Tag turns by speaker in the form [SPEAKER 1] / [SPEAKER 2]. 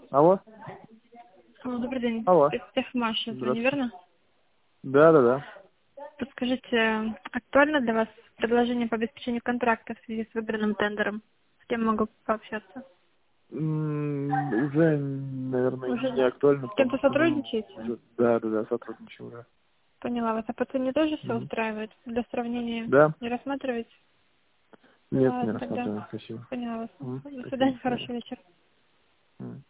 [SPEAKER 1] Алло?
[SPEAKER 2] Алло, добрый день.
[SPEAKER 1] Алло.
[SPEAKER 2] Техмаша, это
[SPEAKER 1] Здравствуйте.
[SPEAKER 2] верно?
[SPEAKER 1] Да.
[SPEAKER 2] Подскажите, актуально для вас предложение по обеспечению контракта в связи с выбранным тендером? С кем могу пообщаться?
[SPEAKER 1] Уже, наверное,
[SPEAKER 2] Уже
[SPEAKER 1] не актуально,
[SPEAKER 2] с
[SPEAKER 1] потому
[SPEAKER 2] кем-то
[SPEAKER 1] что,
[SPEAKER 2] сотрудничаете?
[SPEAKER 1] да, сотрудничаем уже.
[SPEAKER 2] Поняла вас. А по цене тоже все
[SPEAKER 1] Мгм.
[SPEAKER 2] устраивает? Для сравнения
[SPEAKER 1] Да?
[SPEAKER 2] не рассматриваете?
[SPEAKER 1] Нет, не
[SPEAKER 2] Ладно, тогда.
[SPEAKER 1] рассматриваем, спасибо.
[SPEAKER 2] Поняла вас. До
[SPEAKER 1] Спасибо,
[SPEAKER 2] свидания,
[SPEAKER 1] до свидания.
[SPEAKER 2] хороший вечер.
[SPEAKER 1] Мгм.